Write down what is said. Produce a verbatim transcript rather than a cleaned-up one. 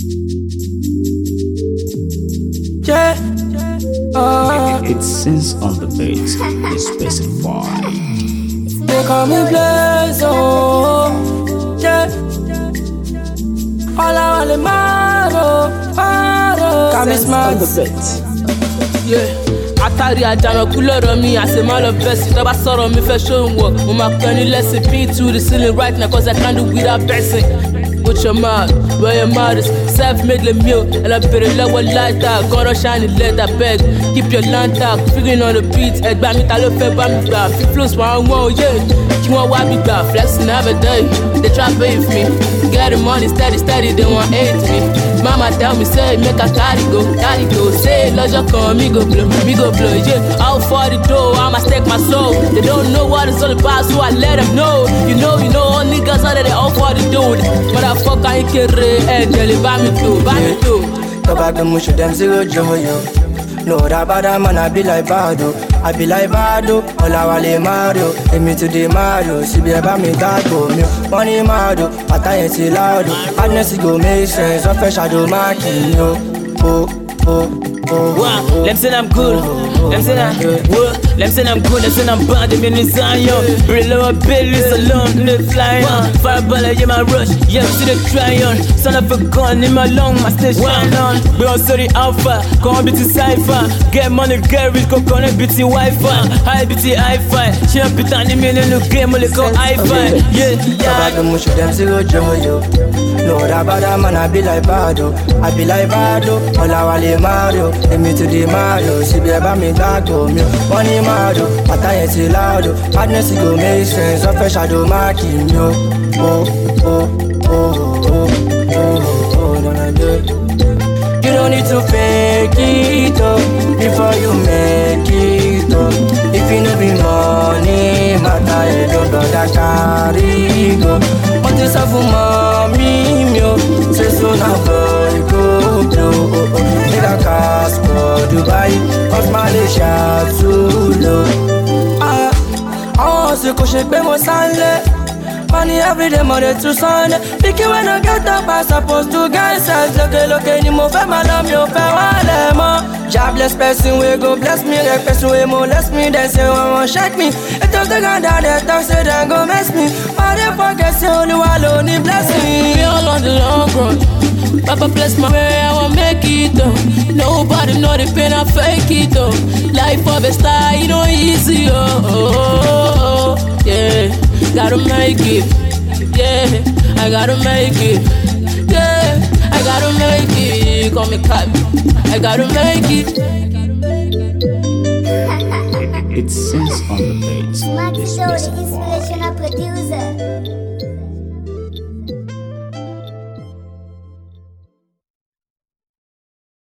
Yeah. Uh, It sings on the beat, is specified. they call me Blaze, oh. Yeah. All I want is Maro, Maro. Got me smart. Yeah. Atari àjànàkú lọ́rọ̀ mi, I say man of best. Tọ́ba sọ̀rọ̀ mi fẹ́ show him work. Mo máa pẹ́ ní lesson, pin to the ceiling right now, cause I can't do without person. Put your mouth where your mouth is. Self-made le meal, and I better level like that. Gonna shine the leather bag. Keep your land out, figuring on the beat. Ẹgbà mi ta ló fẹ́ bá mi gbà. Fi flows one one, yeah. Kí wọ́n wá mi gbà, flexing every day. They try beef me. Get the money steady, steady, they want hate me. Mama tell me, say, make a carry go, carry go. Say, lọ́jọ́ kan, me go blow, me go blow, yeah. Out for the door, I'ma stake my soul. They don't know what it's all about, so I let them know. You know, you know, all niggas out there, they all for the dude. Motherfucker, ain't kere, eh, tell it, buy me too, buy me too. Talk about the mush, them zero joy, yo. No, that bad man, I be like Bado. I be like Bado, all I want is Mario. Take me to the Mario, see me about me that go. Money Mario, but I ain't see loud. Madness go make sense, of a shadow marking, yo. Oh, oh. Wow, them say I'm good, them say I'm what? Them say I'm good, them say I'm bad, them in the Zion. Below a belly, salon, the fly on. Fireball, yeah, my rush, yeah, to the try on. Son of a gun in my lung, my stage shine on. We all sorry alpha, come be to cipher. Get money, get rich, go connect B T Wi-Fi. High B T Hi-Fi, she up it on the million, no game, only go Hi-Fi. Yeah, yeah. Them mush, them zero joy, yo. No, that bad man, I be like Bado. I be like Bado, all I want is Mario. Take me to the Mario, see me about me that go. Money Mario, but I ain't see loud. Madness go make sense, of a shadow marking, yo. Oh, oh, oh, oh, oh, oh, oh, no, no, no. You don't need to fake it up before you make it up. If you know be money, matter you don't bother carry go. Want this for mommy, yo. Say so now boy go blow. Take a cast for Dubai, cause Malaysia too low. Ah, I want to go shake me more Sunday. Money every day, Monday to Sunday. Pick you when I get up, I supposed to get sense. Look, look, any more for my love, you fair one more. Jobless person, we go bless me. Like person, we molest me. They say, one won't shake me. It was the gun that they talk, say they go mess me. But they forget, say only one only bless me. We all on the long run. Papa bless my way, I won't make it though. Nobody know the pain, I fake it though. Life of a star, you know easy, oh, oh, oh, oh. Yeah. Gotta make it, yeah, I gotta make it, yeah, I gotta make it, call me cut, I gotta make it. It sings on the beat, Max is Show, the specified. inspirational producer.